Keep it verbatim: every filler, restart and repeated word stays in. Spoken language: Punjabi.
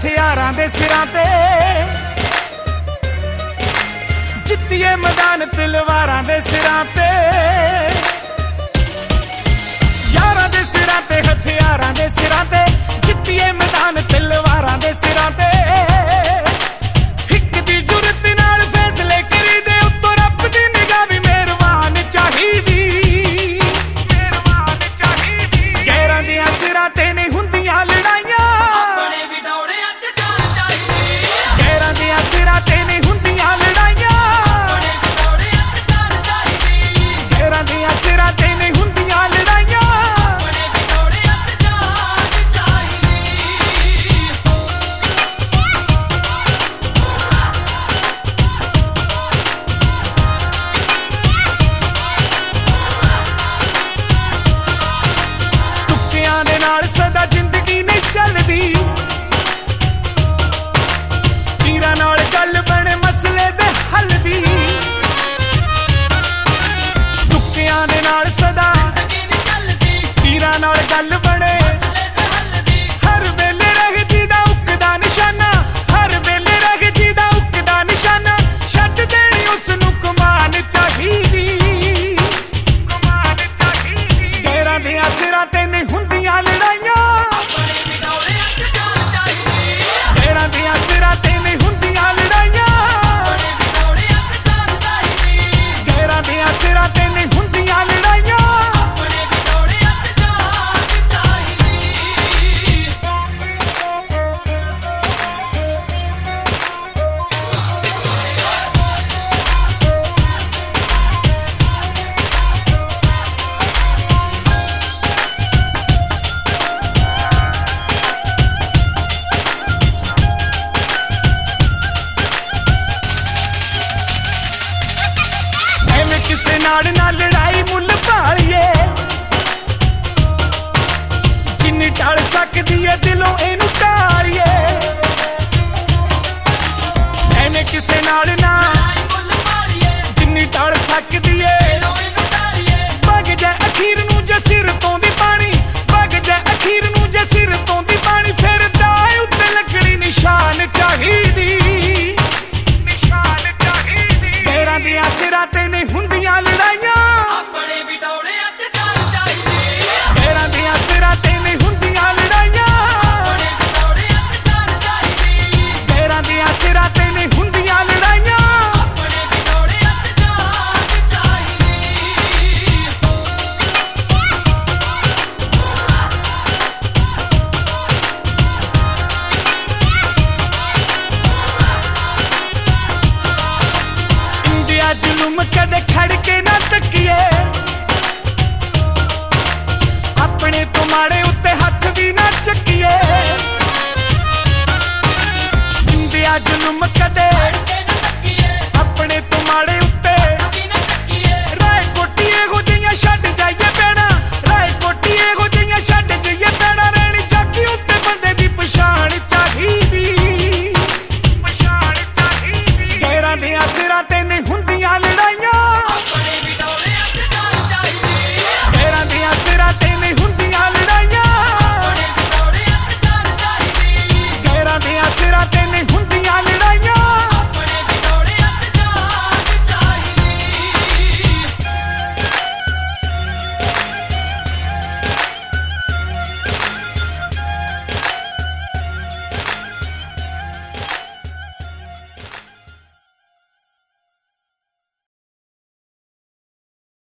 ਹਥਿਆਰਾਂ ਦੇ ਸਿਰਾਂ ਤੇ, ਜਿੱਤੀਏ ਮੈਦਾਨ ਤਲਵਾਰਾਂ ਦੇ ਸਿਰਾਂ ਤੇ। ਯਾਰਾਂ ਦੇ ਸਿਰਾਂ ਤੇ ਹਥਿਆਰਾਂ ਦੇ ਸਿਰਾਂ ਤੇ, ਜਿੱਤੀਏ ਮੈਦਾਨ ਤਲਵਾਰਾਂ ਦੇ ਸਿਰਾਂ ਤੇ। ਇੱਕ ਦੀ ਜੁਰਤ ਨਾਲ ਫੈਸਲੇ ਕਰੀਦੇ, ਉੱਤੋਂ ਰੱਬ ਦੀ ਨਿਗਾਹ ਵੀ ਮਿਹਰਬਾਨ ਚਾਹੀਦੀ, ਮਿਹਰਬਾਨ ਚਾਹੀਦੀ। ਗੈਰਾਂ ਦੀਆਂ ਸਿਰਾਂ ਤੇ ਨਹੀਂ ਹੁੰਦੀਆਂ ਲੜਾਈਆਂ, ਆਪਣੇ ਵਿਡੋੜਿਆਂ ਤੇ ਜਾਨ ਚਾਹੀਦੀ। ਗੈਰਾਂ ਦੀਆਂ ਸਿਰਾਂ ਤੇ ਨਹੀਂ ਹੁੰਦੀਆਂ ਲੜਾਈਆਂ, ਆਪਣੇ ਵਿਡੋੜਿਆਂ ਤੇ ਜਾਨ ਚਾਹੀਦੀ। ਗੈਰਾਂ ਦੀਆਂ ਸਿਰਾਂ ਤੇ ਨਹੀਂ ਹੁੰਦੀਆਂ ਲੜਾਈਆਂ। ਆਪਣੇ ਵਿਡੋੜਿਆਂ ਤੇ ਜਾਨ ਚਾਹੀਦੀ। ਤੁੱਕਿਆਂ ਦੇ ਨਾਲ ਸਦਾ ਜ਼ਿੰਦਗੀ ਨਹੀਂ ਚੱਲਦੀ, ਤੀਰਾਂ ਨਾਲ ਗੱਲ ਬਣੇ ਮਸਲੇ ਦੇ ਹੱਲ ਦੀ। ਤੁੱਕਿਆਂ ਦੇ ਨਾਲ ਸਦਾ ਜ਼ਿੰਦਗੀ ਨਹੀਂ ਚੱਲਦੀ, ਤੀਰਾਂ ਨਾਲ ਗੱਲ ਬਣੇ, ਮਸਲੇ ਤੇ ਹੱਲ ਦੀ। ਹਰ ਵੇਲੇ ਰਹਿ ਜੀ ਦਾ ਉੱਕਦਾ ਨਿਸ਼ਾਨਾ, ਹਰ ਵੇਲੇ ਰਹਿ ਜੀ ਦਾ ਉੱਕਦਾ ਨਿਸ਼ਾਨਾ। ਛੱਡ ਦੇਣੀ ਉਸ ਨੂੰ ਕਮਾਨ ਚਾਹੀਦੀ, ਕਮਾਨ ਚਾਹੀਦੀ। ਗੈਰਾਂ ਦੀਆਂ ਸਿਰਾਂ ਤੇ ਨਹੀਂ ਹੁੰਦੀਆਂ ਲੜਾਈਆਂ, ਆਪਣੇ ਵਿਡੋੜਿਆਂ ਤੇ ਜਾਨ ਚਾਹੀਦੀ। ਗੈਰਾਂ ਦੀਆਂ ਸਿਰਾਂ ਤੇ ਨਹੀਂ ਹੁੰਦੀਆਂ ਲੜਾਈਆਂ, ਆਪਣੇ ਵਿਡੋੜਿਆਂ ਤੇ ਜਾਨ ਚਾਹੀਦੀ। ਗੈਰਾਂ ਦੀਆਂ ਸਿਰਾਂ ਤੇ ਨਹੀਂ ਹੁੰਦੀਆਂ ਲੜਾਈਆਂ। ਆਪਣੇ ਵਿਡੋੜਿਆਂ ਤੇ ਜਾਨ ਚਾਹੀਦੀ। ਐਵੇਂ ਕਿਸੇ ਨਾਲ ਨਾ ਲੜਾਈ ਮੁੱਲ ਭਾਲੀਏ, ਜਿੰਨੀ ਟਾਲ ਸਕਦੀ ਏ ਦਿਲੋਂ ਇਹਨੂੰ ਟਾਲੀਏ। ਐਵੇਂ ਕਿਸੇ ਨਾਲ ਨਾ ਆਈ ਮੁੱਲ ਮਾਰੀਏ, ਜਿੰਨੀ ਟਾਲ ਸਕਦੀ ਏ। ਦਿਲੋਂ ਇਹਨੂੰ ਡਾਰੀਏ। ਵਗ ਜਾ ਅਖੀਰ ਨੂੰ ਜੇ ਸਿਰ ਤੋਂ ਦੀ ਪਾਣੀ, ਵਗ ਜਾ ਅਖੀਰ ਨੂੰ ਜੇ ਸਿਰ ਤੋਂ ਦੀ ਪਾਣੀ। ਫਿਰ ਦਾਏ ਉੱਤੇ ਲੱਗਣੀ ਨਿਸ਼ਾਨ ਚਾਹੀਦੀ, ਨਿਸ਼ਾਨ ਚਾਹੀਦੀ। ਗੈਰਾਂ ਦੀਆਂ ਸਿਰਾਂ ਤੇ ਨਹੀਂ ਹੁੰਦੀਆਂ ਲੜਾਈਆਂ, ਆਪਣੇ ਵਿਡੋੜਿਆਂ ਤੇ ਜਾਨ ਚਾਹੀਦੀ। ਗੈਰਾਂ ਦੀਆਂ ਸਿਰਾਂ ਤੇ ਨਹੀਂ ਹੁੰਦੀਆਂ ਲੜਾਈਆਂ, ਆਪਣੇ ਵਿਡੋੜਿਆਂ ਤੇ ਜਾਨ ਚਾਹੀਦੀ। ਗੈਰਾਂ ਦੀਆਂ ਸਿਰਾਂ ਤੇ ਨਹੀਂ ਹੁੰਦੀਆਂ ਲੜਾਈਆਂ। ਆਪਣੇ ਵਿਡੋੜਿਆਂ ਤੇ ਜਾਨ ਚਾਹੀਦੀ। ਇੰਡੀਆ ਜ਼ੁਲਮ ਕਦੇ ਖੜ ਕੇ ਨਾ ਤੱਕੀਏ, ਆਪਣੇ ਤੋਂ ਮਾੜੇ ਉੱਤੇ ਹੱਥ ਵੀ ਨਾ ਚੱਕੀਏ। ਇੰਡੀਆ ਜ਼ੁਲਮ ਕਦੇ ਕੇ ਨਾ ਤੱਕੀਏ, ਆਪਣੇ ਤੋਂ ਮਾੜੇ ਉੱਤੇ, ਵੀ ਨਾ ਚੱਕੀਏ। ਰਾਏ ਕੋਟੀ ਇਹੋ ਜਿਹੀਆਂ ਛੱਡ ਜਾਈਏ ਪੈਣਾ, ਰਾਏ ਕੋਟੀ ਇਹੋ ਜਿਹੀਆਂ ਛੱਡ ਜਾਈਏ ਪੈਣਾ। ਰਹਿਣੀ ਚਾਕੀ ਉੱਤੇ ਬੰਦੇ ਦੀ ਪਛਾਣ ਚਾਹੀਦੀ, ਪਛਾਣ ਚਾਹੀਦੀ। ਗੈਰਾਂ ਦੀਆਂ ਸਿਰਾਂ ਤੇ ਨਹੀਂ ਹੁੰਦੀ